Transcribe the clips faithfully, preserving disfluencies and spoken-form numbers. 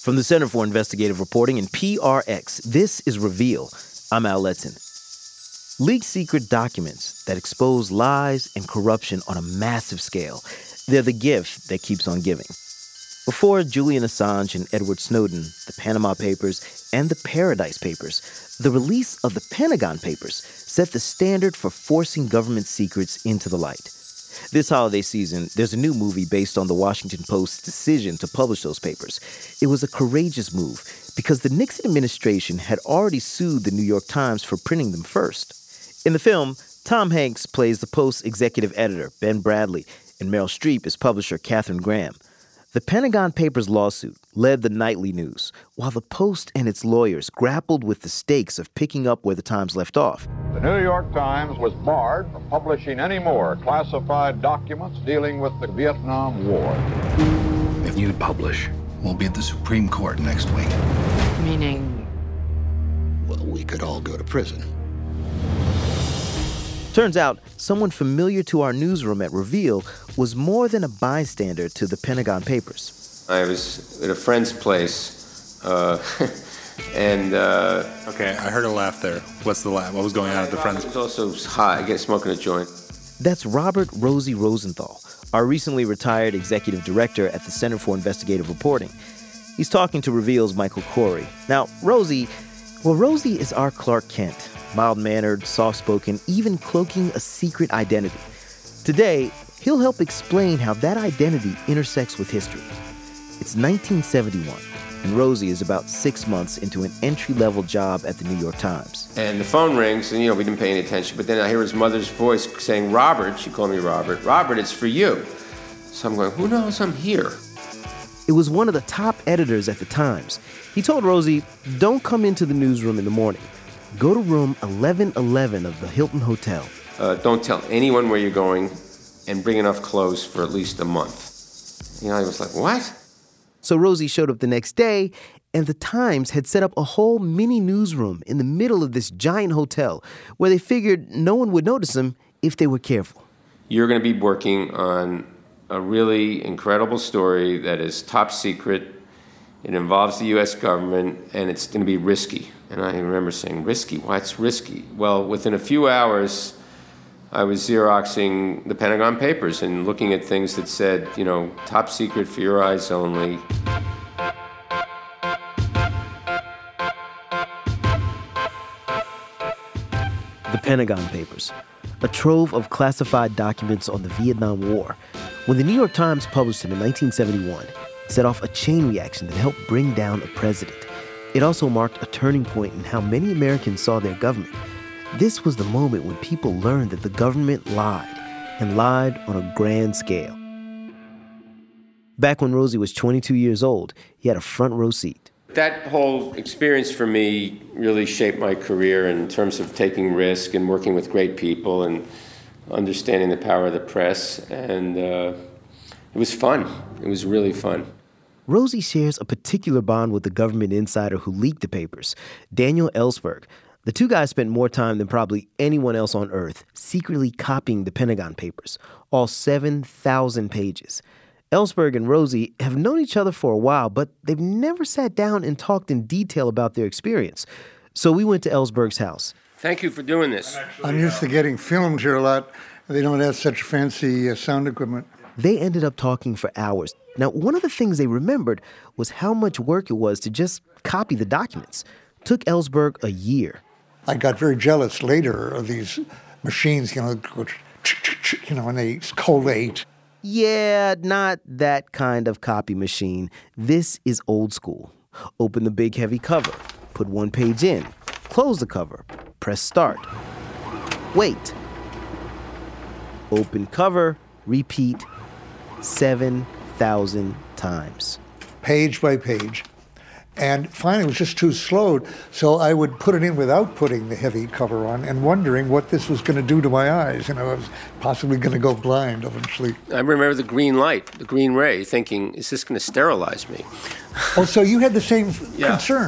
From the Center for Investigative Reporting and P R X, this is Reveal. I'm Al Letson. Leaked secret documents that expose lies and corruption on a massive scale. They're the gift that keeps on giving. Before Julian Assange and Edward Snowden, the Panama Papers, and the Paradise Papers, the release of the Pentagon Papers set the standard for forcing government secrets into the light. This holiday season, there's a new movie based on the Washington Post's decision to publish those papers. It was a courageous move because the Nixon administration had already sued the New York Times for printing them first. In the film, Tom Hanks plays the Post's executive editor, Ben Bradlee, and Meryl Streep is publisher Katharine Graham. The Pentagon Papers lawsuit led the nightly news, while the Post and its lawyers grappled with the stakes of picking up where the Times left off. The New York Times was barred from publishing any more classified documents dealing with the Vietnam War. If you publish, we'll be at the Supreme Court next week. Meaning? Well, we could all go to prison. Turns out, someone familiar to our newsroom at Reveal was more than a bystander to the Pentagon Papers. I was at a friend's place, uh, and... Uh, okay, I heard a laugh there. What's the laugh? What was going on at the friend's? It was also hot. I get smoking a joint. That's Robert Rosie Rosenthal, our recently retired executive director at the Center for Investigative Reporting. He's talking to Reveal's Michael Corey. Now, Rosie, well, Rosie is our Clark Kent. Mild-mannered, soft-spoken, even cloaking a secret identity. Today, he'll help explain how that identity intersects with history. It's nineteen seventy-one, and Rosie is about six months into an entry-level job at the New York Times. And the phone rings, and, you know, we didn't pay any attention, but then I hear his mother's voice saying, Robert, she called me Robert, Robert, it's for you. So I'm going, who knows I'm here? It was one of the top editors at the Times. He told Rosie, don't come into the newsroom in the morning. Go to room eleven eleven of the Hilton Hotel. Uh, don't tell anyone where you're going, and bring enough clothes for at least a month. You know, I was like, what? So Rosie showed up the next day, and the Times had set up a whole mini newsroom in the middle of this giant hotel where they figured no one would notice them if they were careful. You're going to be working on a really incredible story that is top secret. It involves the U S government, and it's going to be risky. And I remember saying, risky? Why it's risky? Well, within a few hours, I was Xeroxing the Pentagon Papers and looking at things that said, you know, top secret for your eyes only. The Pentagon Papers, a trove of classified documents on the Vietnam War. When the New York Times published them in nineteen seventy-one, it set off a chain reaction that helped bring down a president. It also marked a turning point in how many Americans saw their government. This was the moment when people learned that the government lied, and lied on a grand scale. Back when Rosie was twenty-two years old, he had a front row seat. That whole experience for me really shaped my career in terms of taking risk and working with great people and understanding the power of the press. And uh, it was fun. It was really fun. Rosie shares a particular bond with the government insider who leaked the papers, Daniel Ellsberg. The two guys spent more time than probably anyone else on Earth secretly copying the Pentagon Papers, all seven thousand pages. Ellsberg and Rosie have known each other for a while, but they've never sat down and talked in detail about their experience. So we went to Ellsberg's house. Thank you for doing this. I'm used to getting filmed here a lot. They don't have such fancy uh, sound equipment. They ended up talking for hours. Now, one of the things they remembered was how much work it was to just copy the documents. It took Ellsberg a year. I got very jealous later of these machines, you know, you know, and they collate. Yeah, not that kind of copy machine. This is old school. Open the big heavy cover, put one page in, close the cover, press start. Wait. Open cover, repeat seven thousand times. Page by page. And finally, it was just too slow, so I would put it in without putting the heavy cover on and wondering what this was going to do to my eyes. You know, I was possibly going to go blind eventually. I remember the green light, the green ray, thinking, is this going to sterilize me? Oh, so you had the same yeah. concern.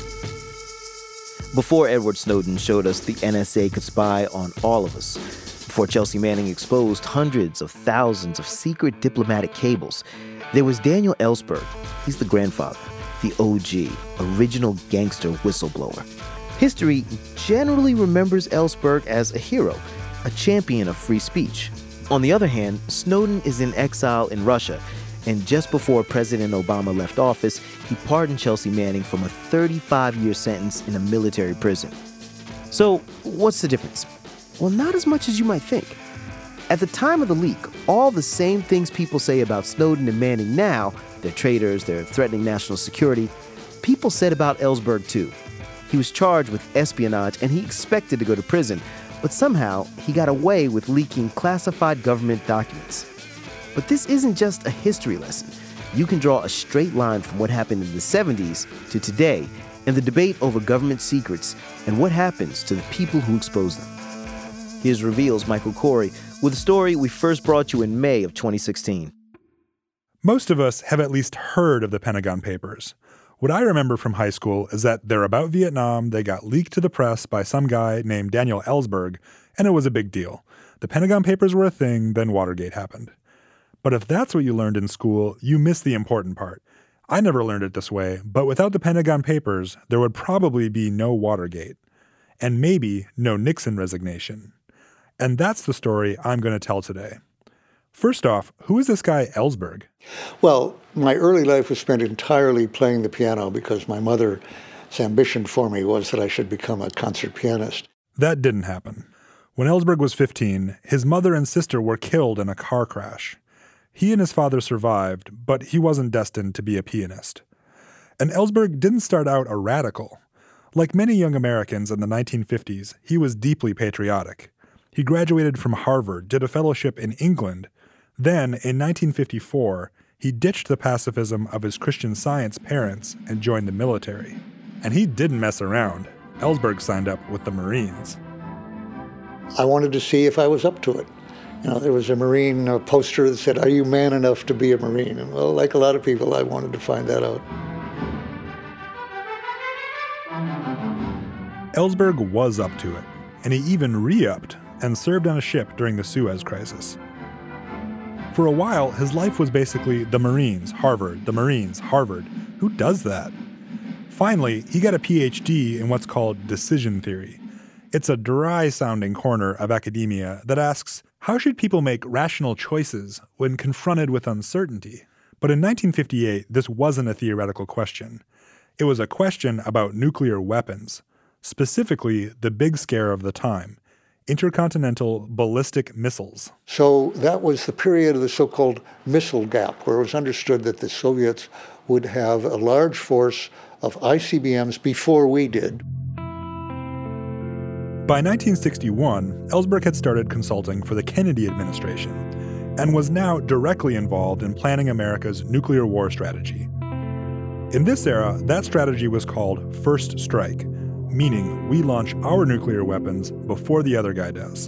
Before Edward Snowden showed us the N S A could spy on all of us, Before Chelsea Manning exposed hundreds of thousands of secret diplomatic cables, there was Daniel Ellsberg. He's the grandfather, the O G, original gangster whistleblower. History generally remembers Ellsberg as a hero, a champion of free speech. On the other hand, Snowden is in exile in Russia, and just before President Obama left office, he pardoned Chelsea Manning from a thirty-five year sentence in a military prison. So, what's the difference? Well, not as much as you might think. At the time of the leak, all the same things people say about Snowden and Manning now, they're traitors, they're threatening national security, people said about Ellsberg too. He was charged with espionage and he expected to go to prison, but somehow he got away with leaking classified government documents. But this isn't just a history lesson. You can draw a straight line from what happened in the seventies to today and the debate over government secrets and what happens to the people who expose them. Here's Reveal's Michael Corey with a story we first brought you in May of twenty sixteen. Most of us have at least heard of the Pentagon Papers. What I remember from high school is that they're about Vietnam, they got leaked to the press by some guy named Daniel Ellsberg, and it was a big deal. The Pentagon Papers were a thing, then Watergate happened. But if that's what you learned in school, you missed the important part. I never learned it this way, but without the Pentagon Papers, there would probably be no Watergate. And maybe no Nixon resignation. And that's the story I'm going to tell today. First off, who is this guy Ellsberg? Well, my early life was spent entirely playing the piano because my mother's ambition for me was that I should become a concert pianist. That didn't happen. When Ellsberg was fifteen, his mother and sister were killed in a car crash. He and his father survived, but he wasn't destined to be a pianist. And Ellsberg didn't start out a radical. Like many young Americans in the nineteen fifties, he was deeply patriotic. He graduated from Harvard, did a fellowship in England. Then, in nineteen fifty-four, he ditched the pacifism of his Christian Science parents and joined the military. And he didn't mess around. Ellsberg signed up with the Marines. I wanted to see if I was up to it. You know, there was a Marine uh, poster that said, "Are you man enough to be a Marine?" And well, like a lot of people, I wanted to find that out. Ellsberg was up to it, and he even re-upped and served on a ship during the Suez Crisis. For a while, his life was basically the Marines, Harvard, the Marines, Harvard. Who does that? Finally, he got a P H D in what's called decision theory. It's a dry-sounding corner of academia that asks, how should people make rational choices when confronted with uncertainty? But in nineteen fifty-eight, this wasn't a theoretical question. It was a question about nuclear weapons, specifically the big scare of the time, intercontinental ballistic missiles. So that was the period of the so-called missile gap, where it was understood that the Soviets would have a large force of I C B Ms before we did. By nineteen sixty-one, Ellsberg had started consulting for the Kennedy administration and was now directly involved in planning America's nuclear war strategy. In this era, that strategy was called First Strike, meaning we launch our nuclear weapons before the other guy does.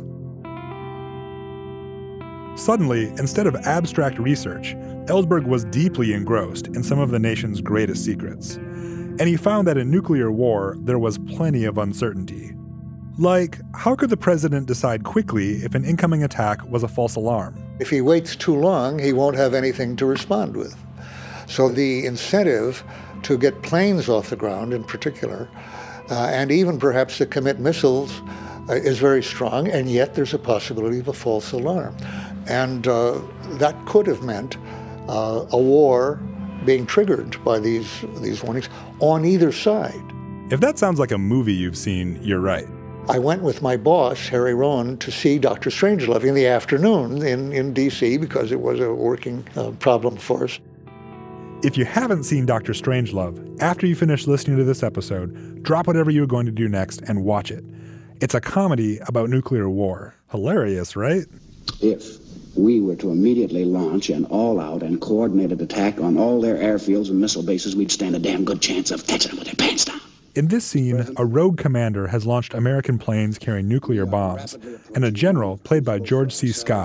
Suddenly, instead of abstract research, Ellsberg was deeply engrossed in some of the nation's greatest secrets. And he found that in nuclear war, there was plenty of uncertainty. Like, how could the president decide quickly if an incoming attack was a false alarm? If he waits too long, he won't have anything to respond with. So the incentive to get planes off the ground in particular, uh, and even perhaps to commit missiles, uh, is very strong, and yet there's a possibility of a false alarm. And uh, that could have meant uh, a war being triggered by these, these warnings on either side. If that sounds like a movie you've seen, you're right. I went with my boss, Harry Rowan, to see Doctor Strangelove in the afternoon in, in D C because it was a working uh, problem for us. If you haven't seen Doctor Strangelove, after you finish listening to this episode, drop whatever you're going to do next and watch it. It's a comedy about nuclear war. Hilarious, right? If we were to immediately launch an all-out and coordinated attack on all their airfields and missile bases, we'd stand a damn good chance of catching them with their pants down. In this scene, a rogue commander has launched American planes carrying nuclear bombs, and a general, played by George C. Scott,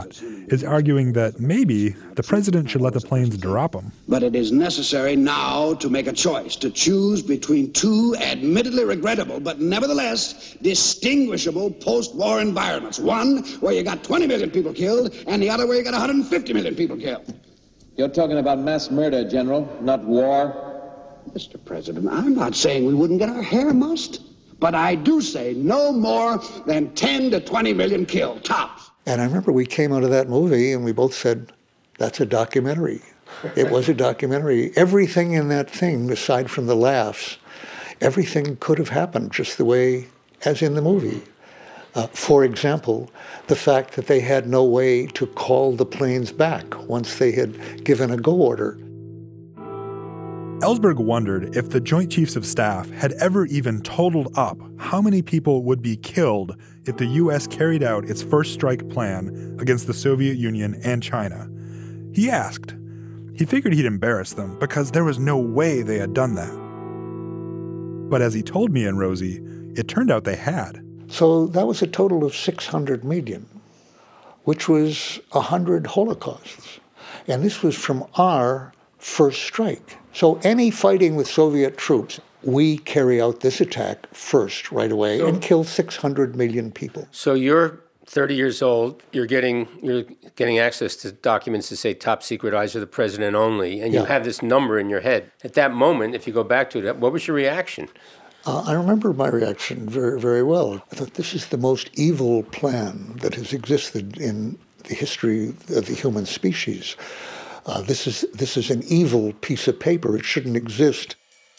is arguing that maybe the president should let the planes drop them. But it is necessary now to make a choice, to choose between two admittedly regrettable, but nevertheless distinguishable post-war environments. One where you got twenty million people killed, and the other where you got one hundred fifty million people killed. You're talking about mass murder, General, not war. Mister President, I'm not saying we wouldn't get our hair mussed, but I do say no more than ten to twenty million killed, tops. And I remember we came out of that movie and we both said, that's a documentary. It was a documentary. Everything in that thing, aside from the laughs, everything could have happened just the way as in the movie. Uh, for example, the fact that they had no way to call the planes back once they had given a go order. Ellsberg wondered if the Joint Chiefs of Staff had ever even totaled up how many people would be killed if the U S carried out its first strike plan against the Soviet Union and China. He asked. He figured he'd embarrass them because there was no way they had done that. But as he told me and Rosie, it turned out they had. So that was a total of six hundred million, which was one hundred Holocausts. And this was from our first strike. So any fighting with Soviet troops, we carry out this attack first right away so, and kill six hundred million people. So you're thirty years old, you're getting you're getting access to documents that say top secret, eyes of the president only, and you yeah. have this number in your head. At that moment, if you go back to it, what was your reaction? Uh, I remember my reaction very, very well. I thought this is the most evil plan that has existed in the history of the human species. Uh, this is this is an evil piece of paper. It shouldn't exist.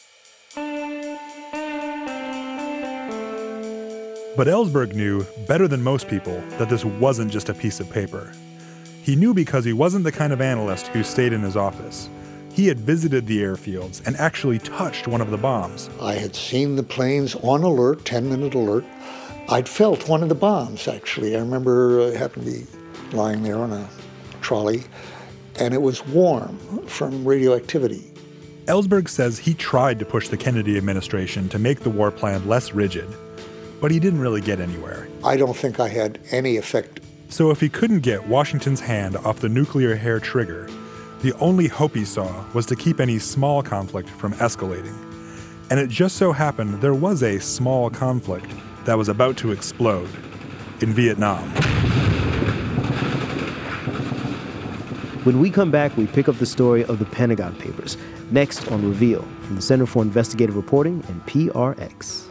But Ellsberg knew, better than most people, that this wasn't just a piece of paper. He knew because he wasn't the kind of analyst who stayed in his office. He had visited the airfields and actually touched one of the bombs. I had seen the planes on alert, ten-minute alert. I'd felt one of the bombs, actually. I remember I happened to be lying there on a trolley, and it was warm from radioactivity. Ellsberg says he tried to push the Kennedy administration to make the war plan less rigid, but he didn't really get anywhere. I don't think I had any effect. So if he couldn't get Washington's hand off the nuclear hair trigger, the only hope he saw was to keep any small conflict from escalating. And it just so happened there was a small conflict that was about to explode in Vietnam. When we come back, we pick up the story of the Pentagon Papers, next on Reveal from the Center for Investigative Reporting and P R X.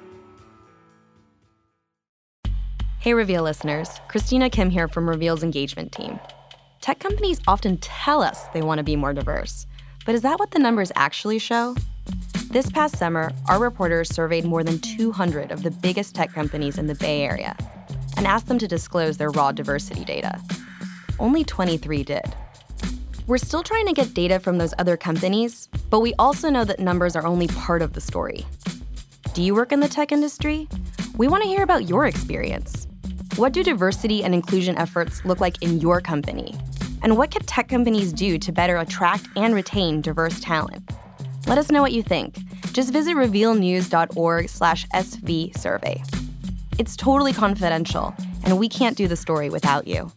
Hey Reveal listeners, Christina Kim here from Reveal's engagement team. Tech companies often tell us they want to be more diverse, but is that what the numbers actually show? This past summer, our reporters surveyed more than two hundred of the biggest tech companies in the Bay Area and asked them to disclose their raw diversity data. Only twenty-three did. We're still trying to get data from those other companies, but we also know that numbers are only part of the story. Do you work in the tech industry? We want to hear about your experience. What do diversity and inclusion efforts look like in your company? And what can tech companies do to better attract and retain diverse talent? Let us know what you think. Just visit revealnews.org slash SV survey. It's totally confidential, and we can't do the story without you.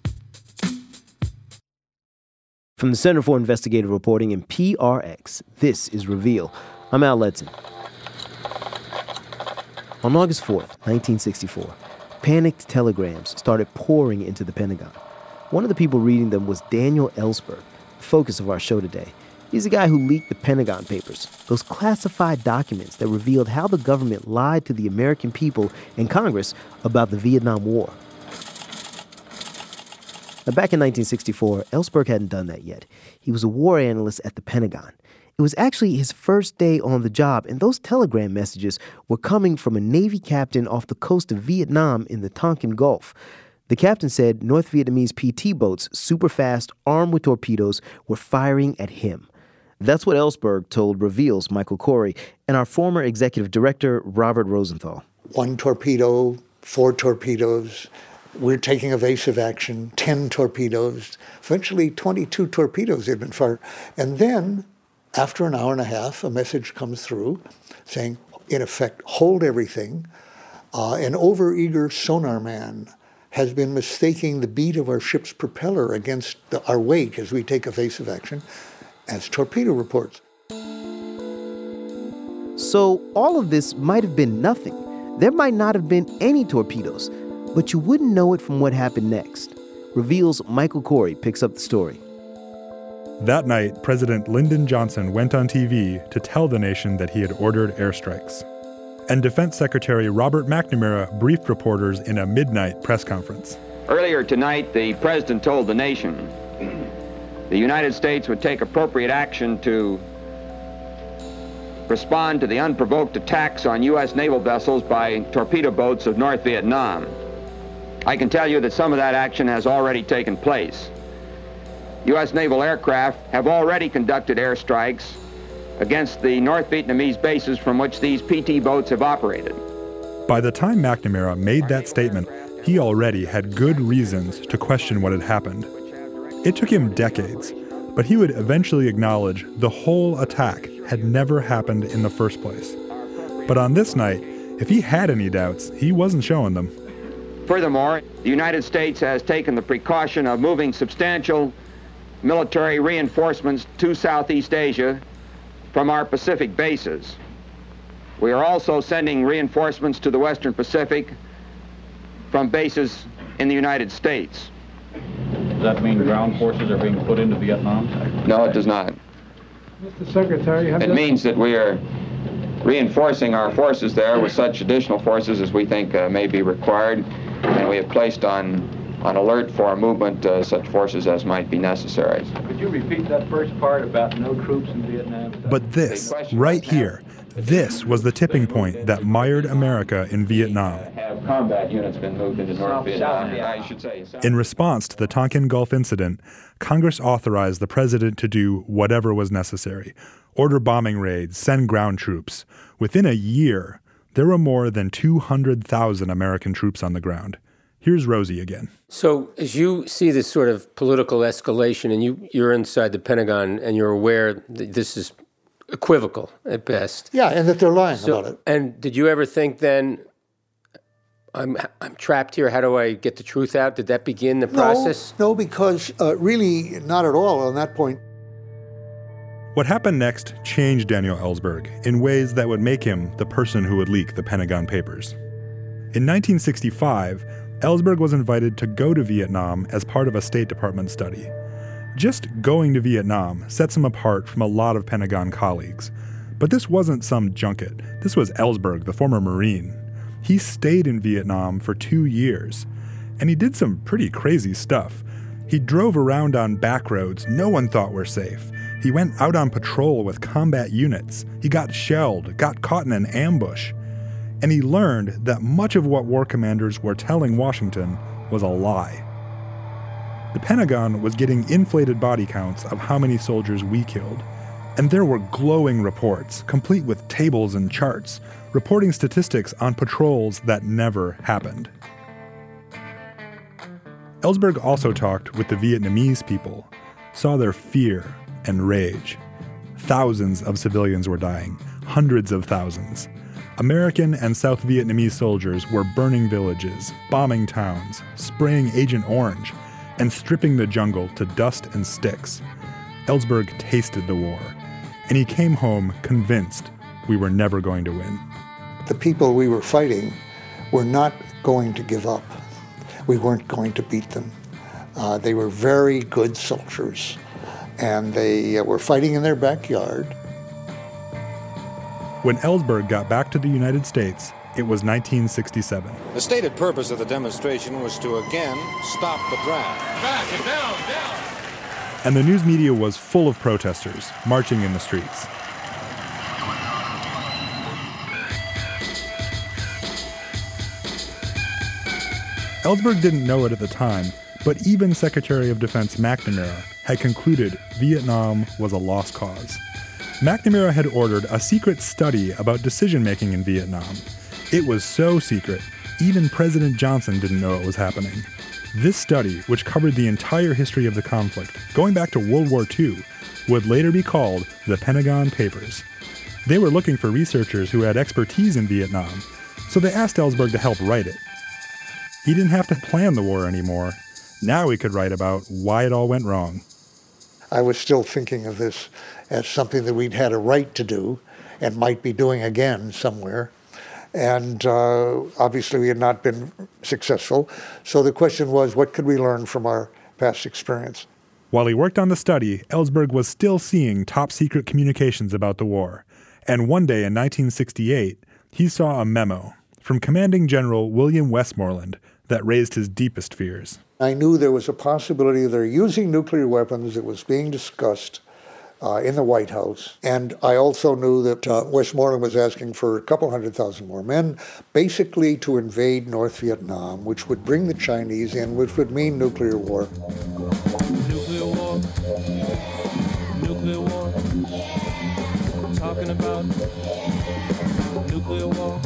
From the Center for Investigative Reporting and P R X, this is Reveal. I'm Al Letson. On August fourth, nineteen sixty-four, panicked telegrams started pouring into the Pentagon. One of the people reading them was Daniel Ellsberg, the focus of our show today. He's the guy who leaked the Pentagon Papers, those classified documents that revealed how the government lied to the American people and Congress about the Vietnam War. Now, back in nineteen sixty-four, Ellsberg hadn't done that yet. He was a war analyst at the Pentagon. It was actually his first day on the job, and those telegram messages were coming from a Navy captain off the coast of Vietnam in the Tonkin Gulf. The captain said North Vietnamese P T boats, super fast, armed with torpedoes, were firing at him. That's what Ellsberg told Reveal's Michael Corey and our former executive director, Robert Rosenthal. One torpedo, four torpedoes. We're taking evasive action, ten torpedoes. Eventually, twenty-two torpedoes had been fired. And then, after an hour and a half, a message comes through saying, in effect, hold everything. Uh, an overeager sonar man has been mistaking the beat of our ship's propeller against the, our wake as we take evasive action as torpedo reports. So all of this might have been nothing. There might not have been any torpedoes, but you wouldn't know it from what happened next. Reveal's Michael Corey picks up the story. That night, President Lyndon Johnson went on T V to tell the nation that he had ordered airstrikes. And Defense Secretary Robert McNamara briefed reporters in a midnight press conference. Earlier tonight, the President told the nation the United States would take appropriate action to respond to the unprovoked attacks on U S naval vessels by torpedo boats of North Vietnam. I can tell you that some of that action has already taken place. U S naval aircraft have already conducted airstrikes against the North Vietnamese bases from which these P T boats have operated. By the time McNamara made that statement, he already had good reasons to question what had happened. It took him decades, but he would eventually acknowledge the whole attack had never happened in the first place. But on this night, if he had any doubts, he wasn't showing them. Furthermore, the United States has taken the precaution of moving substantial military reinforcements to Southeast Asia from our Pacific bases. We are also sending reinforcements to the Western Pacific from bases in the United States. Does that mean ground forces are being put into Vietnam? No, it does not. Mister Secretary, have It you... means that we are reinforcing our forces there with such additional forces as we think uh, may be required, and we have placed on on alert for movement uh, such forces as might be necessary. Could you repeat that first part about no troops in Vietnam? But this, right here, this was the tipping point that mired America in Vietnam. Have combat units been moved into North Vietnam? I should say. In response to the Tonkin Gulf incident, Congress authorized the president to do whatever was necessary. Order bombing raids, send ground troops. Within a year, there were more than two hundred thousand American troops on the ground. Here's Rosie again. So as you see this sort of political escalation, and you, you're inside the Pentagon and you're aware that this is equivocal at best. Yeah, and that they're lying so, about it. And did you ever think then, I'm I'm trapped here, how do I get the truth out? Did that begin the process? No, no, because uh, really not at all on that point. What happened next changed Daniel Ellsberg in ways that would make him the person who would leak the Pentagon Papers. In nineteen sixty-five, Ellsberg was invited to go to Vietnam as part of a State Department study. Just going to Vietnam sets him apart from a lot of Pentagon colleagues. But this wasn't some junket. This was Ellsberg, the former Marine. He stayed in Vietnam for two years, and he did some pretty crazy stuff. He drove around on back roads no one thought were safe. He went out on patrol with combat units. He got shelled, got caught in an ambush. And he learned that much of what war commanders were telling Washington was a lie. The Pentagon was getting inflated body counts of how many soldiers we killed. And there were glowing reports, complete with tables and charts, reporting statistics on patrols that never happened. Ellsberg also talked with the Vietnamese people, saw their fear and rage. Thousands of civilians were dying, hundreds of thousands. American and South Vietnamese soldiers were burning villages, bombing towns, spraying Agent Orange, and stripping the jungle to dust and sticks. Ellsberg tasted the war, and he came home convinced we were never going to win. The people we were fighting were not going to give up. We weren't going to beat them. Uh, they were very good soldiers, and they uh, were fighting in their backyard. When Ellsberg got back to the United States, it was nineteen sixty-seven. The stated purpose of the demonstration was to again stop the draft. Back and down, down. And the news media was full of protesters marching in the streets. Ellsberg didn't know it at the time, but even Secretary of Defense McNamara had concluded Vietnam was a lost cause. McNamara had ordered a secret study about decision-making in Vietnam. It was so secret, even President Johnson didn't know it was happening. This study, which covered the entire history of the conflict, going back to World War Two, would later be called the Pentagon Papers. They were looking for researchers who had expertise in Vietnam, so they asked Ellsberg to help write it. He didn't have to plan the war anymore. Now he could write about why it all went wrong. I was still thinking of this as something that we'd had a right to do and might be doing again somewhere. And uh, obviously we had not been successful. So the question was, what could we learn from our past experience? While he worked on the study, Ellsberg was still seeing top-secret communications about the war. And one day in nineteen sixty-eight, he saw a memo from Commanding General William Westmoreland that raised his deepest fears. I knew there was a possibility of their using nuclear weapons that was being discussed uh, in the White House. And I also knew that uh, Westmoreland was asking for a couple hundred thousand more men, basically to invade North Vietnam, which would bring the Chinese in, which would mean nuclear war. Nuclear war. Nuclear war. We're talking about nuclear war.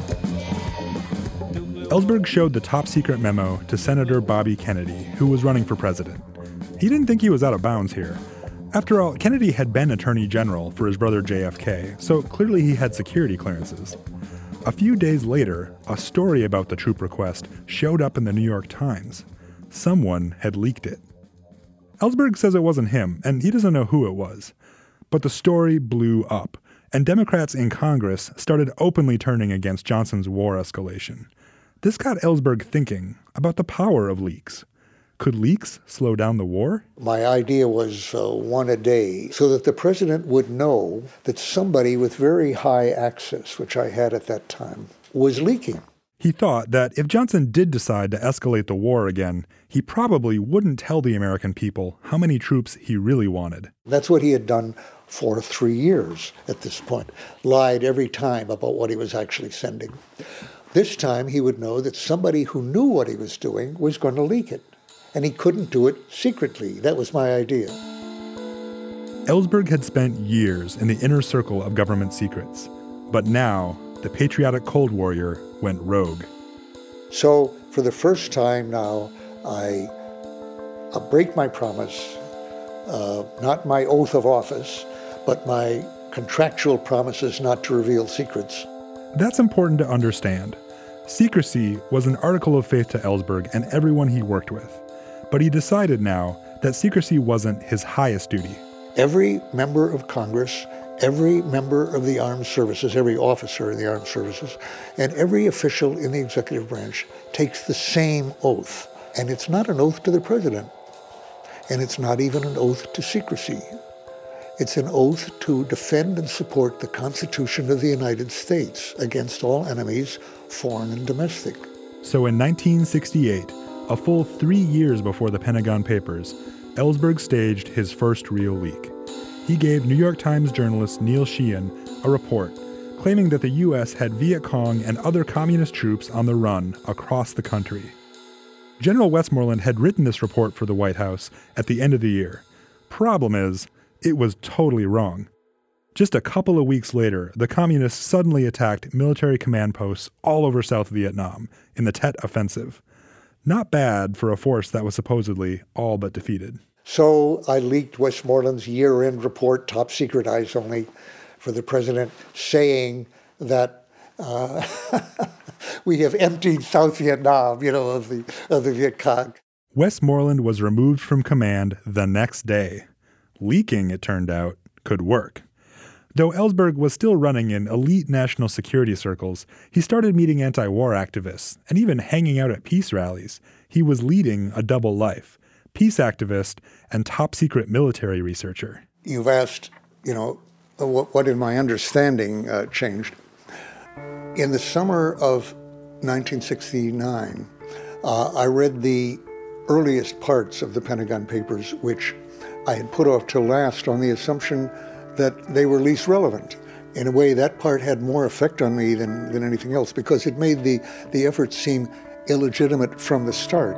Ellsberg showed the top-secret memo to Senator Bobby Kennedy, who was running for president. He didn't think he was out of bounds here. After all, Kennedy had been Attorney General for his brother J F K, so clearly he had security clearances. A few days later, a story about the troop request showed up in the New York Times. Someone had leaked it. Ellsberg says it wasn't him, and he doesn't know who it was. But the story blew up, and Democrats in Congress started openly turning against Johnson's war escalation. This got Ellsberg thinking about the power of leaks. Could leaks slow down the war? My idea was uh, one a day, so that the president would know that somebody with very high access, which I had at that time, was leaking. He thought that if Johnson did decide to escalate the war again, he probably wouldn't tell the American people how many troops he really wanted. That's what he had done for three years at this point. Lied every time about what he was actually sending. This time he would know that somebody who knew what he was doing was going to leak it. And he couldn't do it secretly. That was my idea. Ellsberg had spent years in the inner circle of government secrets. But now, the patriotic Cold Warrior went rogue. So, for the first time now, I, I break my promise, uh, not my oath of office, but my contractual promises not to reveal secrets. That's important to understand. Secrecy was an article of faith to Ellsberg and everyone he worked with. But he decided now that secrecy wasn't his highest duty. Every member of Congress, every member of the armed services, every officer in the armed services, and every official in the executive branch takes the same oath. And it's not an oath to the president. And it's not even an oath to secrecy. It's an oath to defend and support the Constitution of the United States against all enemies, foreign and domestic. So in nineteen sixty-eight, a full three years before the Pentagon Papers, Ellsberg staged his first real leak. He gave New York Times journalist Neil Sheehan a report claiming that the U S had Viet Cong and other communist troops on the run across the country. General Westmoreland had written this report for the White House at the end of the year. Problem is, it was totally wrong. Just a couple of weeks later, the communists suddenly attacked military command posts all over South Vietnam in the Tet Offensive. Not bad for a force that was supposedly all but defeated. So I leaked Westmoreland's year-end report, top secret, eyes only, for the president, saying that uh, we have emptied South Vietnam, you know, of the of the Viet Cong. Westmoreland was removed from command the next day. Leaking, it turned out, could work. Though Ellsberg was still running in elite national security circles, he started meeting anti-war activists and even hanging out at peace rallies. He was leading a double life, peace activist and top-secret military researcher. You've asked, you know, what, what in my understanding uh, changed. In the summer of nineteen sixty-nine, uh, I read the earliest parts of the Pentagon Papers, which I had put off till last on the assumption that they were least relevant. In a way, that part had more effect on me than, than anything else because it made the, the effort seem illegitimate from the start.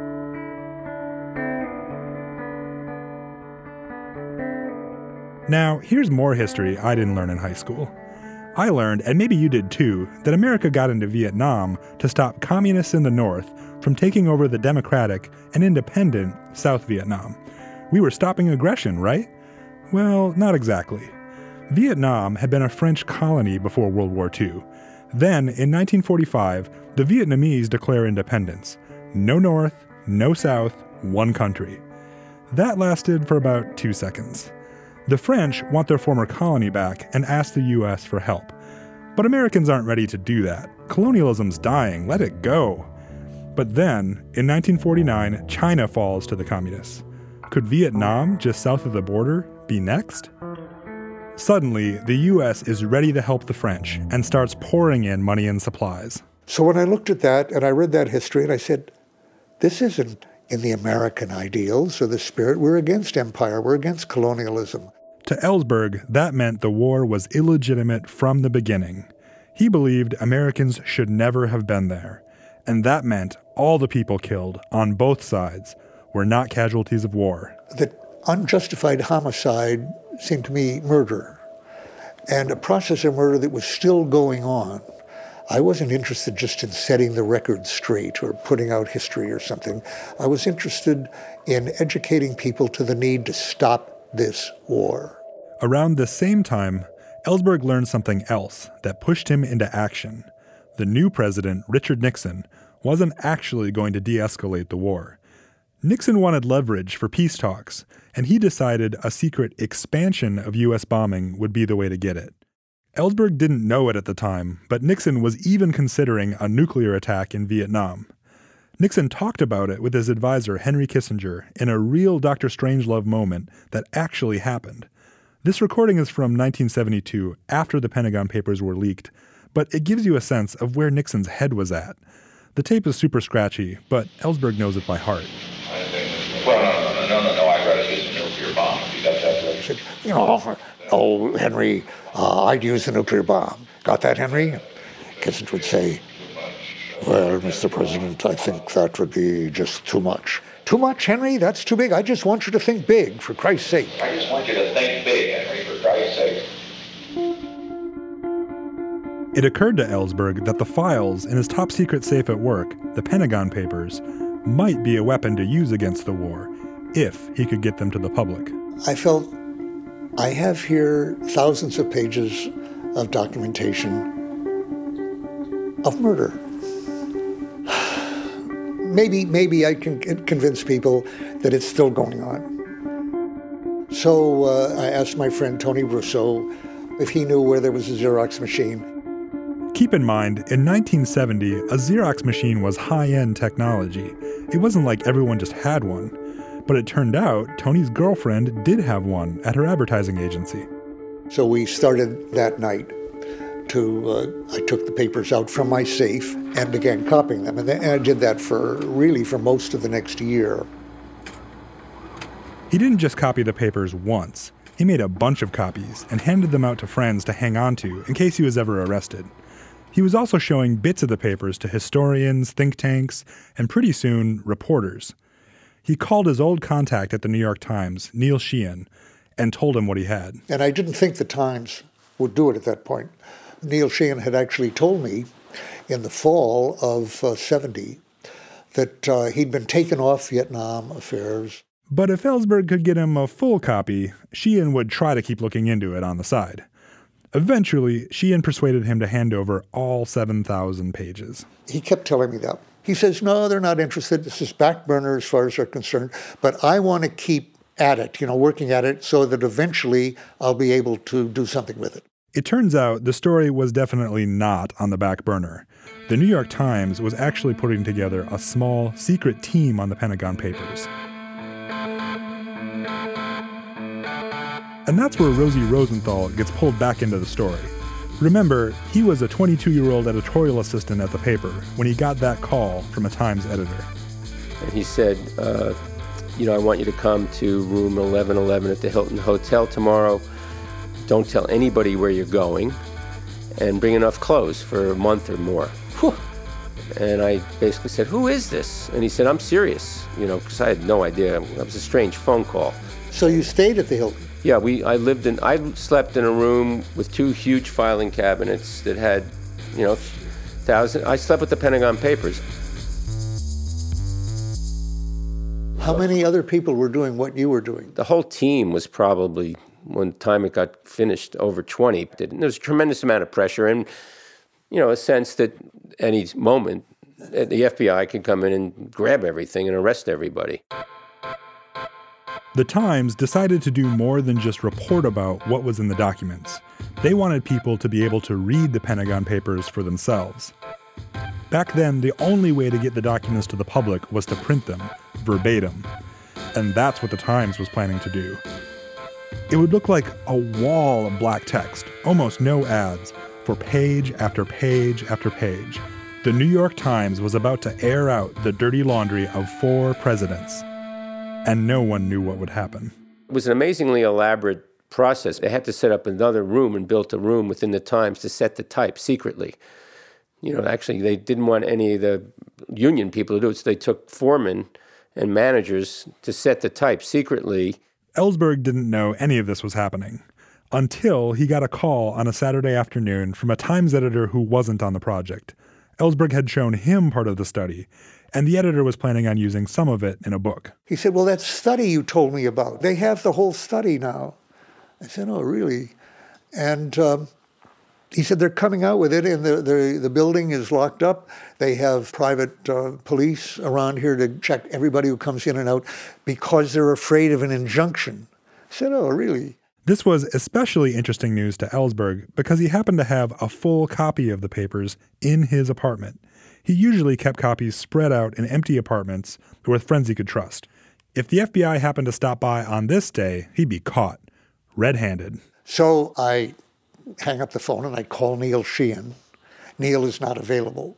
Now, here's more history I didn't learn in high school. I learned, and maybe you did too, that America got into Vietnam to stop communists in the North from taking over the democratic and independent South Vietnam. We were stopping aggression, right? Well, not exactly. Vietnam had been a French colony before World War Two. Then, in nineteen forty-five, the Vietnamese declare independence. No North, no South, one country. That lasted for about two seconds. The French want their former colony back and ask the U S for help. But Americans aren't ready to do that. Colonialism's dying, let it go. But then, in nineteen forty-nine, China falls to the communists. Could Vietnam, just south of the border, be next? Suddenly, the U S is ready to help the French and starts pouring in money and supplies. So when I looked at that and I read that history and I said, this isn't in the American ideals or the spirit. We're against empire. We're against colonialism. To Ellsberg, that meant the war was illegitimate from the beginning. He believed Americans should never have been there. And that meant all the people killed on both sides were not casualties of war. That unjustified homicide seemed to me murder, and a process of murder that was still going on. I wasn't interested just in setting the record straight or putting out history or something. I was interested in educating people to the need to stop this war. Around the same time, Ellsberg learned something else that pushed him into action. The new president, Richard Nixon, wasn't actually going to de-escalate the war. Nixon wanted leverage for peace talks, and he decided a secret expansion of U S bombing would be the way to get it. Ellsberg didn't know it at the time, but Nixon was even considering a nuclear attack in Vietnam. Nixon talked about it with his advisor, Henry Kissinger, in a real Doctor Strangelove moment that actually happened. This recording is from nineteen seventy-two, after the Pentagon Papers were leaked, but it gives you a sense of where Nixon's head was at. The tape is super scratchy, but Ellsberg knows it by heart. Well, no, no, no, no, no, I'd rather use a nuclear bomb if you got that right. You know, oh, Henry, uh, I'd use a nuclear bomb. Got that, Henry? Kissinger would say, well, Mister President, I think that would be just too much. Too much, Henry? That's too big. I just want you to think big, for Christ's sake. I just want you to think big, Henry, for Christ's sake. It occurred to Ellsberg that the files in his top secret safe at work, the Pentagon Papers, might be a weapon to use against the war, if he could get them to the public. I felt I have here thousands of pages of documentation of murder. Maybe, maybe I can convince people that it's still going on. So uh, I asked my friend Tony Russo if he knew where there was a Xerox machine. Keep in mind, in nineteen seventy, a Xerox machine was high-end technology. It wasn't like everyone just had one. But it turned out Tony's girlfriend did have one at her advertising agency. So we started that night to, uh, I took the papers out from my safe and began copying them. And, then, and I did that for, really, for most of the next year. He didn't just copy the papers once. He made a bunch of copies and handed them out to friends to hang on to in case he was ever arrested. He was also showing bits of the papers to historians, think tanks, and pretty soon, reporters. He called his old contact at the New York Times, Neil Sheehan, and told him what he had. And I didn't think the Times would do it at that point. Neil Sheehan had actually told me in the fall of uh, seventy that uh, he'd been taken off Vietnam affairs. But if Ellsberg could get him a full copy, Sheehan would try to keep looking into it on the side. Eventually, Sheehan persuaded him to hand over all seven thousand pages. He kept telling me that. He says, no, they're not interested. This is back burner as far as they're concerned. But I want to keep at it, you know, working at it so that eventually I'll be able to do something with it. It turns out the story was definitely not on the back burner. The New York Times was actually putting together a small, secret team on the Pentagon Papers. And that's where Rosie Rosenthal gets pulled back into the story. Remember, he was a twenty-two-year-old editorial assistant at the paper when he got that call from a Times editor. And he said, uh, you know, I want you to come to room eleven eleven at the Hilton Hotel tomorrow. Don't tell anybody where you're going, and bring enough clothes for a month or more. Whew. And I basically said, who is this? And he said, I'm serious, you know, because I had no idea. That was a strange phone call. So you stayed at the Hilton? Yeah, we. I lived in. I slept in a room with two huge filing cabinets that had, you know, thousand. I slept with the Pentagon Papers. How many other people were doing what you were doing? The whole team was probably, when the time it got finished, over twenty. There was a tremendous amount of pressure and, you know, a sense that any moment The F B I could come in and grab everything and arrest everybody. The Times decided to do more than just report about what was in the documents. They wanted people to be able to read the Pentagon Papers for themselves. Back then, the only way to get the documents to the public was to print them, verbatim. And that's what the Times was planning to do. It would look like a wall of black text, almost no ads, for page after page after page. The New York Times was about to air out the dirty laundry of four presidents. And no one knew what would happen. It was an amazingly elaborate process. They had to set up another room and built a room within the Times to set the type secretly. You know, actually, they didn't want any of the union people to do it, so they took foremen and managers to set the type secretly. Ellsberg didn't know any of this was happening until he got a call on a Saturday afternoon from a Times editor who wasn't on the project. Ellsberg had shown him part of the study, and the editor was planning on using some of it in a book. He said, well, that study you told me about, they have the whole study now. I said, oh, really? And um, he said, they're coming out with it, and the, the, the building is locked up. They have private uh, police around here to check everybody who comes in and out because they're afraid of an injunction. I said, oh, really? This was especially interesting news to Ellsberg because he happened to have a full copy of the papers in his apartment. He usually kept copies spread out in empty apartments or with friends he could trust. If the F B I happened to stop by on this day, he'd be caught, red-handed. So I hang up the phone and I call Neil Sheehan. Neil is not available.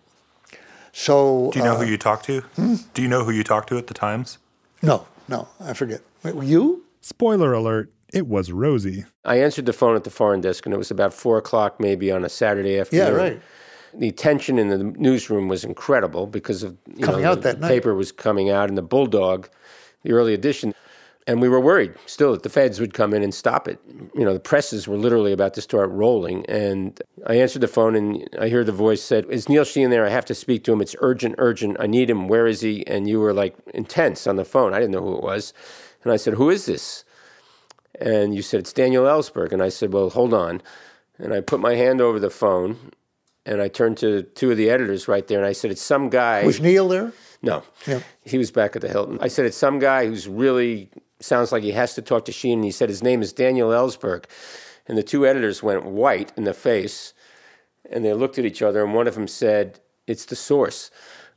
So do you know uh, who you talked to? Hmm? Do you know who you talked to at the Times? No, no, I forget. Wait, you? Spoiler alert, it was Rosie. I answered the phone at the foreign desk, and it was about four o'clock maybe on a Saturday afternoon. Yeah, right. The tension in the newsroom was incredible because of, you coming know, out the that night. paper was coming out, and the Bulldog, the early edition. And we were worried still that the feds would come in and stop it. You know, the presses were literally about to start rolling. And I answered the phone, and I hear the voice said, is Neil Sheehan there? I have to speak to him. It's urgent, urgent. I need him. Where is he? And you were like intense on the phone. I didn't know who it was. And I said, who is this? And you said, it's Daniel Ellsberg. And I said, well, hold on. And I put my hand over the phone, and I turned to two of the editors right there, and I said, it's some guy. Was Neil there? No. Yeah. He was back at the Hilton. I said, it's some guy who's really sounds like he has to talk to Sheehan. And he said, his name is Daniel Ellsberg. And the two editors went white in the face, and they looked at each other, and one of them said, it's the source.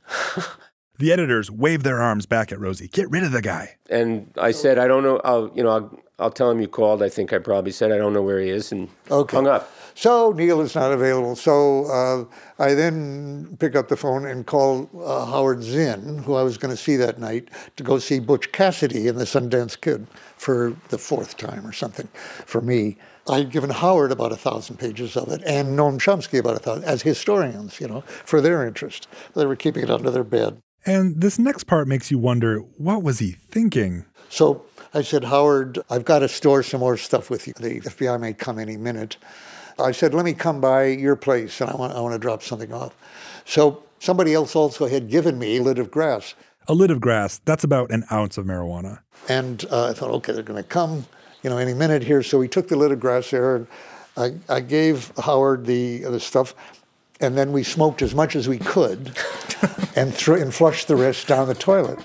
The editors waved their arms back at Rosie. Get rid of the guy. And I said, I don't know. I'll, you know, I'll, I'll tell him you called. I think I probably said, I don't know where he is, and okay. hung up. So Neil is not available. So uh, I then pick up the phone and call uh, Howard Zinn, who I was going to see that night, to go see Butch Cassidy in the Sundance Kid for the fourth time or something for me. I'd given Howard about a thousand pages of it and Noam Chomsky about a thousand, as historians, you know, for their interest. They were keeping it under their bed. And this next part makes you wonder, what was he thinking? So I said, Howard, I've got to store some more stuff with you. The F B I may come any minute. I said, let me come by your place, and I want, I want to drop something off. So somebody else also had given me a lid of grass. A lid of grass, that's about an ounce of marijuana. And uh, I thought, okay, they're going to come, you know, any minute here. So we took the lid of grass there, and I, I gave Howard the, the stuff, and then we smoked as much as we could and, th- and flushed the rest down the toilet.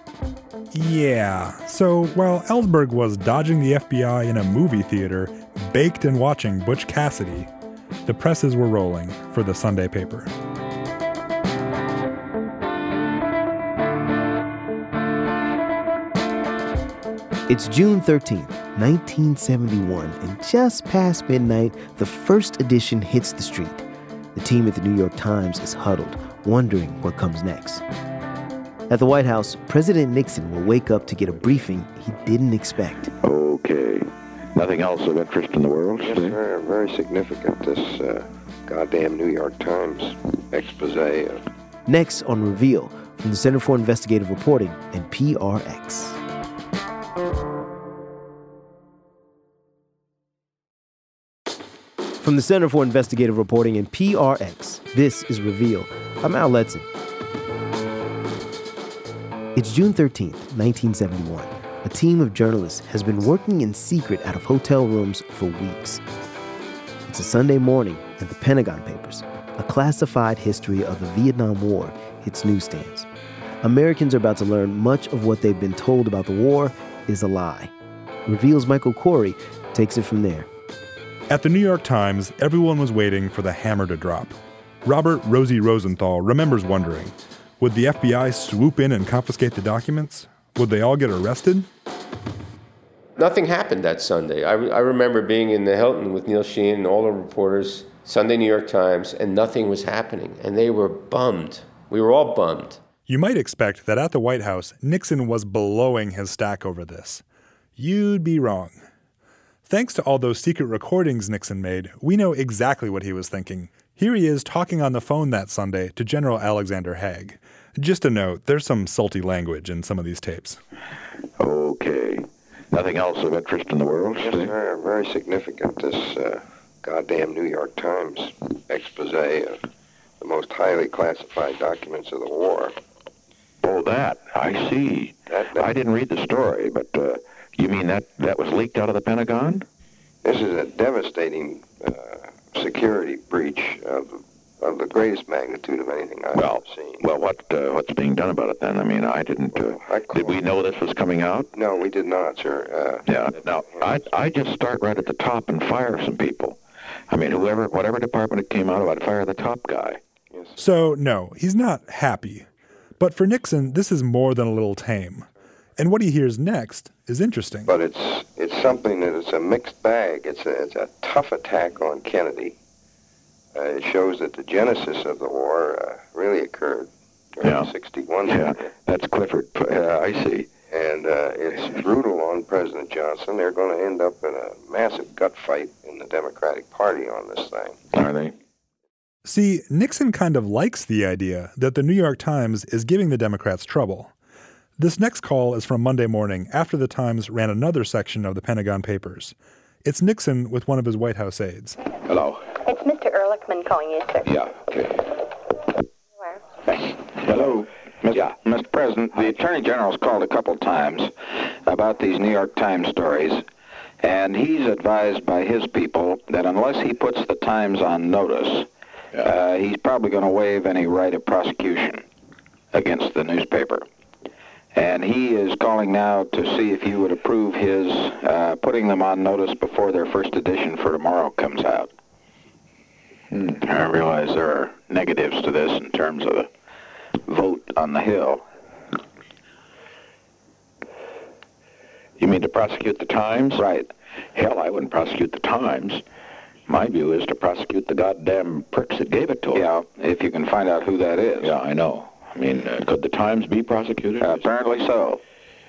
Yeah, so while Ellsberg was dodging the F B I in a movie theater, baked and watching Butch Cassidy, the presses were rolling for the Sunday paper. It's June thirteenth, nineteen seventy-one, and just past midnight, the first edition hits the street. The team at the New York Times is huddled, wondering what comes next. At the White House, President Nixon will wake up to get a briefing he didn't expect. Okay. Nothing else of interest in the world? Yes, sir. Very significant, this uh, goddamn New York Times expose of... Next on Reveal, from the Center for Investigative Reporting and P R X. From the Center for Investigative Reporting and P R X, this is Reveal. I'm Al Letson. It's June thirteenth, nineteen seventy-one. A team of journalists has been working in secret out of hotel rooms for weeks. It's a Sunday morning, and the Pentagon Papers, a classified history of the Vietnam War, hits newsstands. Americans are about to learn much of what they've been told about the war is a lie. Reveal's Michael Corey takes it from there. At the New York Times, everyone was waiting for the hammer to drop. Robert Rosie Rosenthal remembers wondering, would the F B I swoop in and confiscate the documents? Would they all get arrested? Nothing happened that Sunday. I, I remember being in the Hilton with Neil Sheehan and all the reporters, Sunday New York Times, and nothing was happening. And they were bummed. We were all bummed. You might expect that at the White House, Nixon was blowing his stack over this. You'd be wrong. Thanks to all those secret recordings Nixon made, we know exactly what he was thinking. Here he is talking on the phone that Sunday to General Alexander Haig. Just a note, there's some salty language in some of these tapes. Okay. Nothing else of interest in the world? Yes, sir. Very significant, this uh, goddamn New York Times expose of the most highly classified documents of the war. Oh, that. I see. That, that, I didn't read the story, but uh, you mean that, that was leaked out of the Pentagon? This is a devastating uh, security breach of of the greatest magnitude of anything I've well, ever seen. Well, what uh, what's being done about it then? I mean, I didn't... Uh, I did we know this was coming out? No, we did not, sir. Uh, yeah, now, I I just start right at the top and fire some people. I mean, whoever, whatever department it came out of, I'd fire the top guy. Yes. So, no, he's not happy. But for Nixon, this is more than a little tame. And what he hears next is interesting. But it's it's something that is a mixed bag. It's a, it's a tough attack on Kennedy. Uh, it shows that the genesis of the war uh, really occurred during yeah. sixty-one. Yeah, that's Clifford. Uh, I see. And uh, it's brutal on President Johnson. They're going to end up in a massive gut fight in the Democratic Party on this thing. Are they? See, Nixon kind of likes the idea that the New York Times is giving the Democrats trouble. This next call is from Monday morning after the Times ran another section of the Pentagon Papers. It's Nixon with one of his White House aides. Hello. It's Mister Ehrlichman calling you, sir. Yeah, okay. Where? Hello. Yeah, Mister President, the Attorney General's called a couple times about these New York Times stories, and he's advised by his people that unless he puts the Times on notice, yeah. uh, he's probably going to waive any right of prosecution against the newspaper. And he is calling now to see if you would approve his uh, putting them on notice before their first edition for tomorrow comes out. Hmm. I realize there are negatives to this in terms of the vote on the Hill. You mean to prosecute the Times? Right. Hell, I wouldn't prosecute the Times. My view is to prosecute the goddamn pricks that gave it to them. Yeah, if you can find out who that is. Yeah, I know. I mean, uh, could the Times be prosecuted? Uh, apparently so.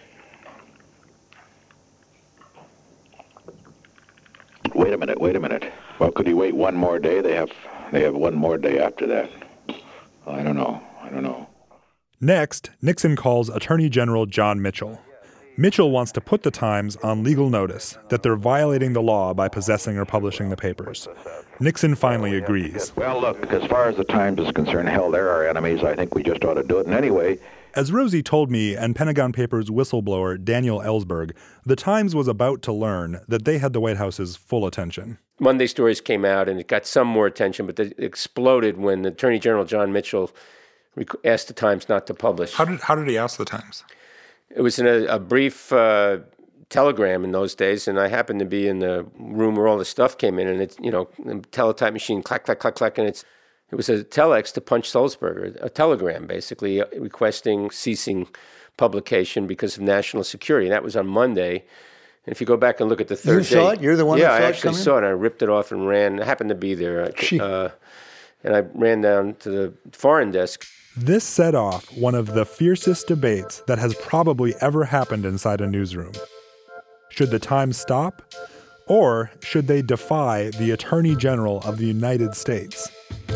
Wait a minute, wait a minute. Well, could he wait one more day? They have they have one more day after that. Well, I don't know. I don't know. Next, Nixon calls Attorney General John Mitchell. Mitchell wants to put the Times on legal notice that they're violating the law by possessing or publishing the papers. Nixon finally agrees. Well, look, as far as the Times is concerned, hell, they're our enemies. I think we just ought to do it. And anyway... As Rosie told me and Pentagon Papers whistleblower Daniel Ellsberg, the Times was about to learn that they had the White House's full attention. Monday stories came out and it got some more attention, but it exploded when Attorney General John Mitchell asked the Times not to publish. How did how did he ask the Times? It was in a, a brief uh, telegram in those days, and I happened to be in the room where all the stuff came in, and it's, you know, the teletype machine, clack, clack, clack, clack, and it's it was a telex to Punch Sulzberger, a telegram basically requesting ceasing publication because of national security. And that was on Monday. And if you go back and look at the third you day... You saw it? You're the one yeah, that saw it I actually coming? saw it. I ripped it off and ran. I happened to be there. Uh, and I ran down to the foreign desk. This set off one of the fiercest debates that has probably ever happened inside a newsroom. Should the Times stop? Or should they defy the Attorney General of the United States?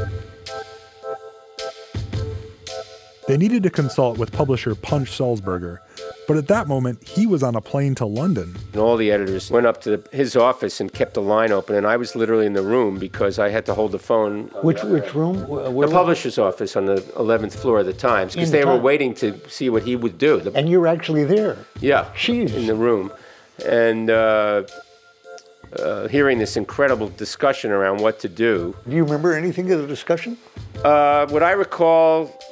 They needed to consult with publisher Punch Sulzberger, but at that moment, he was on a plane to London. And all the editors went up to the, his office and kept the line open, and I was literally in the room because I had to hold the phone. Which which room? Where the publisher's office on the eleventh floor of the Times, because the they were time. waiting to see what he would do. The, and you were actually there? Yeah, Jeez. In the room. And uh, uh, hearing this incredible discussion around what to do. Do you remember anything of the discussion? Uh, what I recall...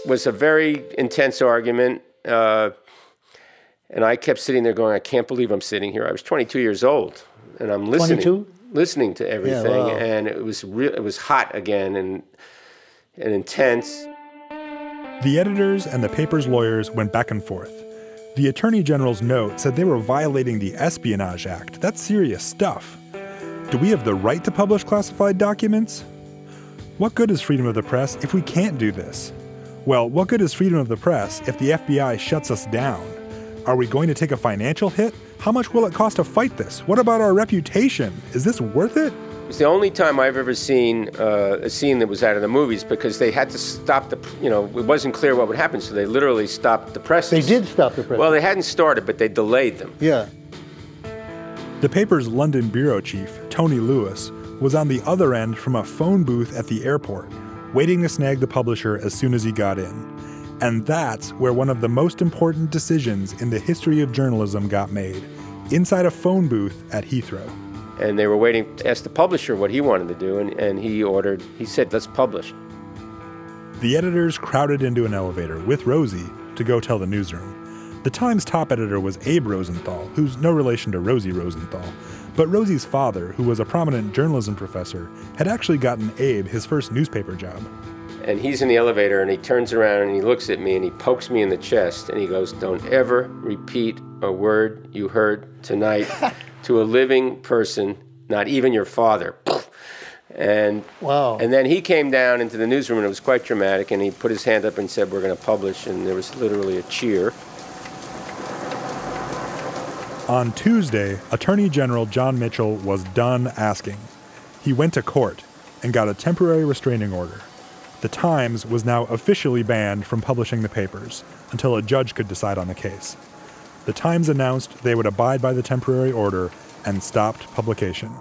was a very intense argument. Uh, and I kept sitting there going, I can't believe I'm sitting here. I was twenty-two years old, and I'm listening, twenty-two? listening to everything. Yeah, wow. And it was real. It was hot again and and intense. The editors and the paper's lawyers went back and forth. The Attorney General's note said they were violating the Espionage Act. That's serious stuff. Do we have the right to publish classified documents? What good is freedom of the press if we can't do this? Well, what good is freedom of the press if the F B I shuts us down? Are we going to take a financial hit? How much will it cost to fight this? What about our reputation? Is this worth it? It's the only time I've ever seen uh, a scene that was out of the movies because they had to stop the, you know, it wasn't clear what would happen, so they literally stopped the presses. They did stop the presses. Well, they hadn't started, but they delayed them. Yeah. The paper's London bureau chief, Tony Lewis, was on the other end from a phone booth at the airport, waiting to snag the publisher as soon as he got in. And that's where one of the most important decisions in the history of journalism got made, inside a phone booth at Heathrow. And they were waiting to ask the publisher what he wanted to do, and, and he ordered, he said, let's publish. The editors crowded into an elevator with Rosie to go tell the newsroom. The Times top editor was Abe Rosenthal, who's no relation to Rosie Rosenthal. But Rosie's father, who was a prominent journalism professor, had actually gotten Abe his first newspaper job. And he's in the elevator, and he turns around and he looks at me and he pokes me in the chest and he goes, don't ever repeat a word you heard tonight to a living person, not even your father. And wow. And then he came down into the newsroom, and it was quite dramatic, and he put his hand up and said, we're going to publish, and there was literally a cheer. On Tuesday, Attorney General John Mitchell was done asking. He went to court and got a temporary restraining order. The Times was now officially banned from publishing the papers until a judge could decide on the case. The Times announced they would abide by the temporary order and stopped publication.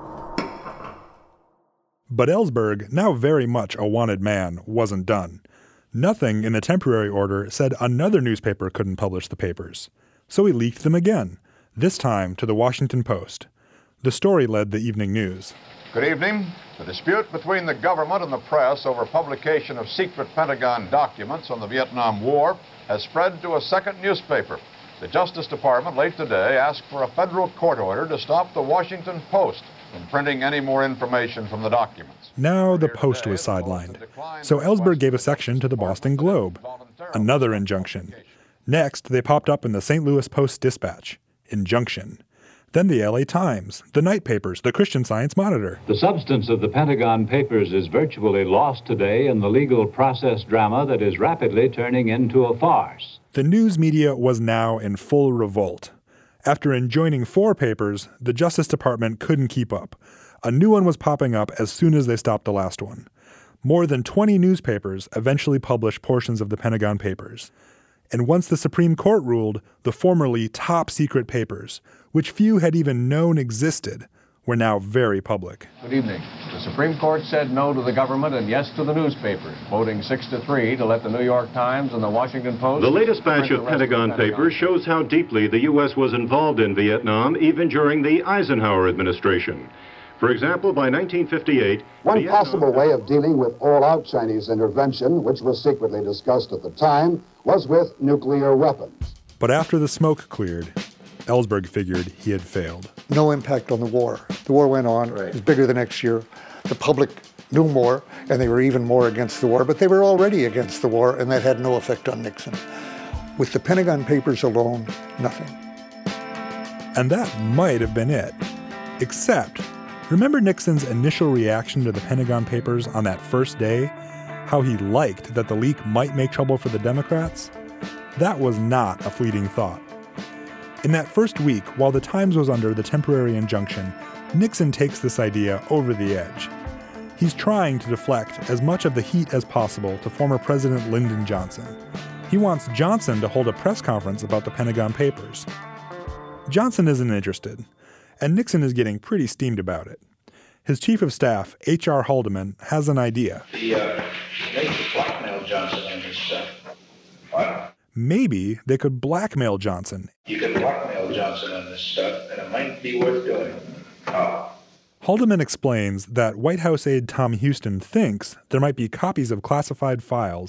But Ellsberg, now very much a wanted man, wasn't done. Nothing in the temporary order said another newspaper couldn't publish the papers. So he leaked them again, this time to the Washington Post. The story led the evening news. Good evening. The dispute between the government and the press over publication of secret Pentagon documents on the Vietnam War has spread to a second newspaper. The Justice Department late today asked for a federal court order to stop the Washington Post from printing any more information from the documents. Now the Post was sidelined, so Ellsberg gave a section to the Boston Globe. Another injunction. Next, they popped up in the Saint Louis Post-Dispatch. Injunction. Then the L A Times, the night papers, the Christian Science Monitor. The substance of the Pentagon Papers is virtually lost today in the legal process drama that is rapidly turning into a farce. The news media was now in full revolt. After enjoining four papers, the Justice Department couldn't keep up. A new one was popping up as soon as they stopped the last one. More than twenty newspapers eventually published portions of the Pentagon Papers. And once the Supreme Court ruled, the formerly top-secret papers, which few had even known existed, were now very public. Good evening. The Supreme Court said no to the government and yes to the newspapers, voting six to three to let the New York Times and the Washington Post... The latest batch of Pentagon papers shows how deeply the U S was involved in Vietnam, even during the Eisenhower administration. For example, by nineteen fifty-eight... One Vietnam... possible way of dealing with all-out Chinese intervention, which was secretly discussed at the time, was with nuclear weapons. But after the smoke cleared, Ellsberg figured he had failed. No impact on the war. The war went on. Right. It was bigger the next year. The public knew more, and they were even more against the war, but they were already against the war, and that had no effect on Nixon. With the Pentagon Papers alone, nothing. And that might have been it. Except, remember Nixon's initial reaction to the Pentagon Papers on that first day? How he liked that the leak might make trouble for the Democrats? That was not a fleeting thought. In that first week, while the Times was under the temporary injunction, Nixon takes this idea over the edge. He's trying to deflect as much of the heat as possible to former President Lyndon Johnson. He wants Johnson to hold a press conference about the Pentagon Papers. Johnson isn't interested, and Nixon is getting pretty steamed about it. His chief of staff, H R Haldeman, has an idea. The, uh, they could blackmail Johnson on this stuff. What? Maybe they could blackmail Johnson. You can blackmail Johnson on this stuff, and it might be worth doing. Oh. Haldeman explains that White House aide Tom Houston thinks there might be copies of classified files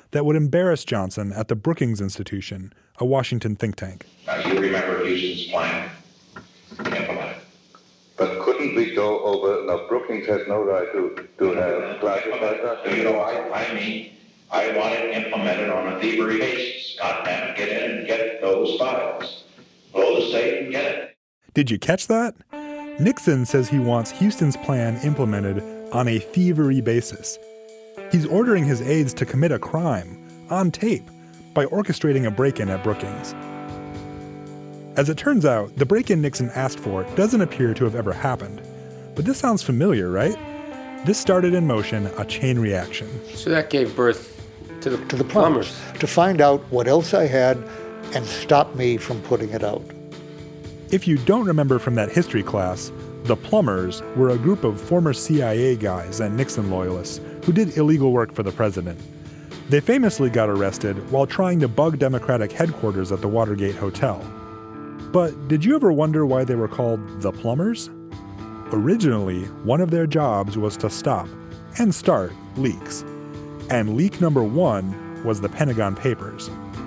that would embarrass Johnson at the Brookings Institution, a Washington think tank. Now, you remember Houston's plan? Implement it. But couldn't we go over, now Brookings has no right to, to have classified that? You know, I, I mean, I want it implemented on a thievery basis. God damn it, get in and get those files. Blow the safe and get it. Did you catch that? Nixon says he wants Houston's plan implemented on a thievery basis. He's ordering his aides to commit a crime, on tape, by orchestrating a break-in at Brookings. As it turns out, the break-in Nixon asked for doesn't appear to have ever happened. But this sounds familiar, right? This started in motion a chain reaction. So that gave birth to the, to the plumbers. plumbers. To find out what else I had and stop me from putting it out. If you don't remember from that history class, the plumbers were a group of former C I A guys and Nixon loyalists who did illegal work for the president. They famously got arrested while trying to bug Democratic headquarters at the Watergate Hotel. But did you ever wonder why they were called the plumbers? Originally, one of their jobs was to stop and start leaks. And leak number one was the Pentagon Papers.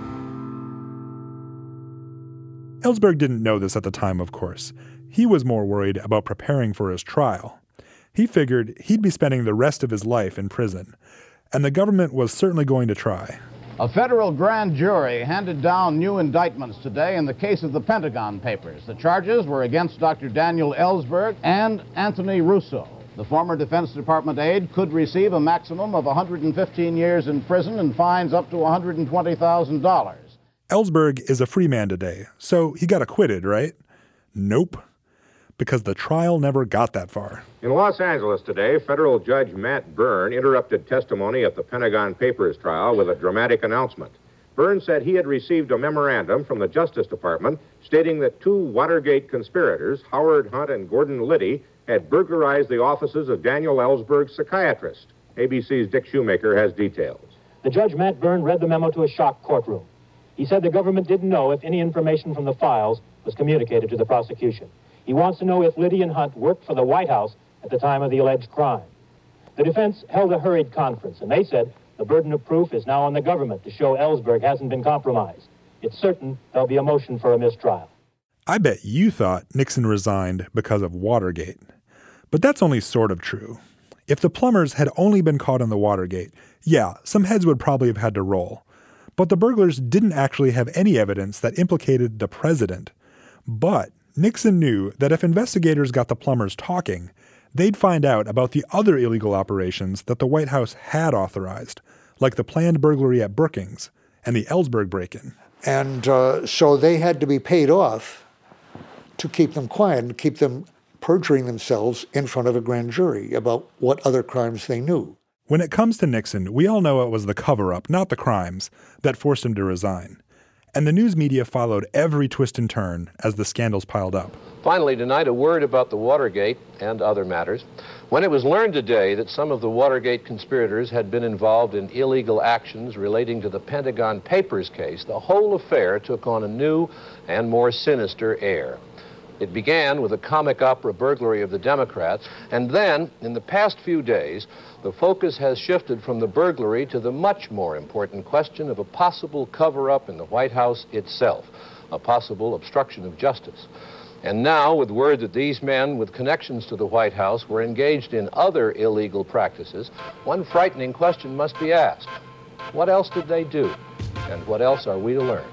Ellsberg didn't know this at the time, of course. He was more worried about preparing for his trial. He figured he'd be spending the rest of his life in prison, and the government was certainly going to try. A federal grand jury handed down new indictments today in the case of the Pentagon Papers. The charges were against Doctor Daniel Ellsberg and Anthony Russo. The former Defense Department aide could receive a maximum of one hundred fifteen years in prison and fines up to one hundred twenty thousand dollars. Ellsberg is a free man today, so he got acquitted, right? Nope. Because the trial never got that far. In Los Angeles today, federal judge Matt Byrne interrupted testimony at the Pentagon Papers trial with a dramatic announcement. Byrne said he had received a memorandum from the Justice Department stating that two Watergate conspirators, Howard Hunt and Gordon Liddy, had burglarized the offices of Daniel Ellsberg's psychiatrist. A B C's Dick Shoemaker has details. The judge, Matt Byrne, read the memo to a shocked courtroom. He said the government didn't know if any information from the files was communicated to the prosecution. He wants to know if Liddy and Hunt worked for the White House at the time of the alleged crime. The defense held a hurried conference, and they said the burden of proof is now on the government to show Ellsberg hasn't been compromised. It's certain there'll be a motion for a mistrial. I bet you thought Nixon resigned because of Watergate. But that's only sort of true. If the plumbers had only been caught in the Watergate, yeah, some heads would probably have had to roll. But the burglars didn't actually have any evidence that implicated the president. But Nixon knew that if investigators got the plumbers talking, they'd find out about the other illegal operations that the White House had authorized, like the planned burglary at Brookings and the Ellsberg break-in. And uh, so they had to be paid off to keep them quiet and keep them perjuring themselves in front of a grand jury about what other crimes they knew. When it comes to Nixon, we all know it was the cover-up, not the crimes, that forced him to resign. And the news media followed every twist and turn as the scandals piled up. Finally, tonight, a word about the Watergate and other matters. When it was learned today that some of the Watergate conspirators had been involved in illegal actions relating to the Pentagon Papers case, the whole affair took on a new and more sinister air. It began with a comic opera burglary of the Democrats, and then, in the past few days, the focus has shifted from the burglary to the much more important question of a possible cover-up in the White House itself, a possible obstruction of justice. And now, with word that these men with connections to the White House were engaged in other illegal practices, one frightening question must be asked. What else did they do? And what else are we to learn?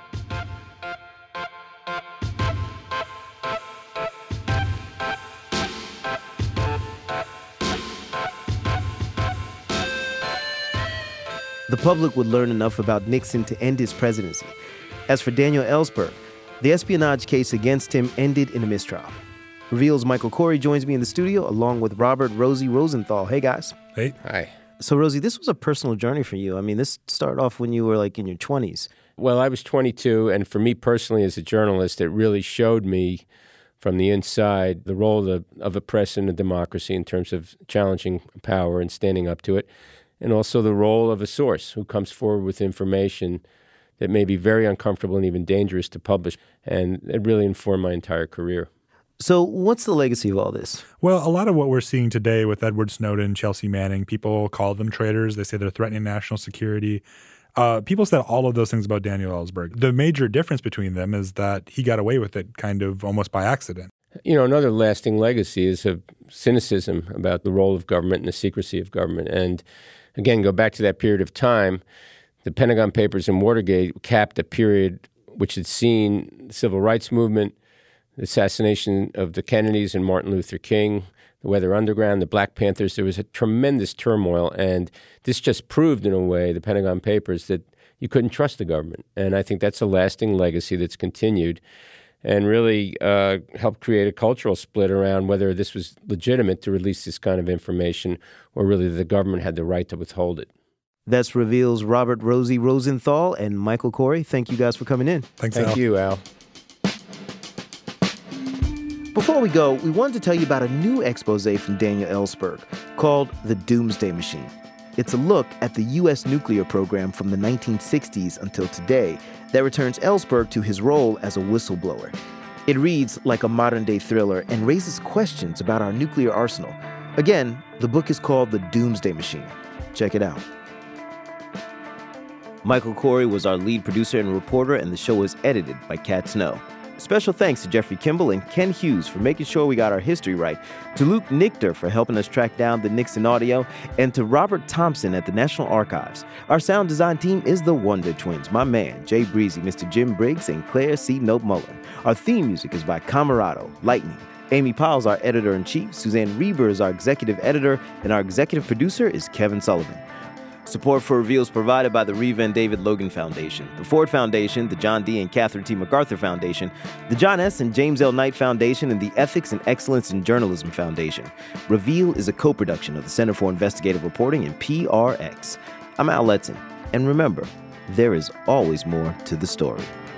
The public would learn enough about Nixon to end his presidency. As for Daniel Ellsberg, the espionage case against him ended in a mistrial. Reveal's Michael Corey joins me in the studio, along with Robert Rosie Rosenthal. Hey, guys. Hey. Hi. So, Rosie, this was a personal journey for you. I mean, this started off when you were, like, in your twenties. Well, I was twenty-two, and for me personally as a journalist, it really showed me from the inside the role of, the, of a press in a democracy in terms of challenging power and standing up to it, and also the role of a source who comes forward with information that may be very uncomfortable and even dangerous to publish. And it really informed my entire career. So what's the legacy of all this? Well, a lot of what we're seeing today with Edward Snowden, Chelsea Manning, people call them traitors. They say they're threatening national security. Uh, people said all of those things about Daniel Ellsberg. The major difference between them is that he got away with it kind of almost by accident. You know, another lasting legacy is a cynicism about the role of government and the secrecy of government. And again, go back to that period of time. The Pentagon Papers and Watergate capped a period which had seen the civil rights movement, the assassination of the Kennedys and Martin Luther King, the Weather Underground, the Black Panthers. There was a tremendous turmoil, and this just proved, in a way, the Pentagon Papers, that you couldn't trust the government. And I think that's a lasting legacy that's continued and really uh, helped create a cultural split around whether this was legitimate to release this kind of information or really the government had the right to withhold it. That's Reveal's Robert Rosie Rosenthal and Michael Corey. Thank you guys for coming in. Thanks, Thank Al. you, Al. Before we go, we wanted to tell you about a new expose from Daniel Ellsberg called The Doomsday Machine. It's a look at the U S nuclear program from the nineteen sixties until today that returns Ellsberg to his role as a whistleblower. It reads like a modern-day thriller and raises questions about our nuclear arsenal. Again, the book is called The Doomsday Machine. Check it out. Michael Corey was our lead producer and reporter, and the show was edited by Kat Snow. Special thanks to Jeffrey Kimball and Ken Hughes for making sure we got our history right, to Luke Nichter for helping us track down the Nixon audio, and to Robert Thompson at the National Archives. Our sound design team is the Wonder Twins, my man, Jay Breezy, Mister Jim Briggs, and Claire C. Nope Mullen. Our theme music is by Camarado, Lightning. Amy Powell's our editor-in-chief, Suzanne Reber is our executive editor, and our executive producer is Kevin Sullivan. Support for Reveal is provided by the Reva and David Logan Foundation, the Ford Foundation, the John D. and Catherine T. MacArthur Foundation, the John S. and James L. Knight Foundation, and the Ethics and Excellence in Journalism Foundation. Reveal is a co-production of the Center for Investigative Reporting and P R X. I'm Al Letson, and remember, there is always more to the story.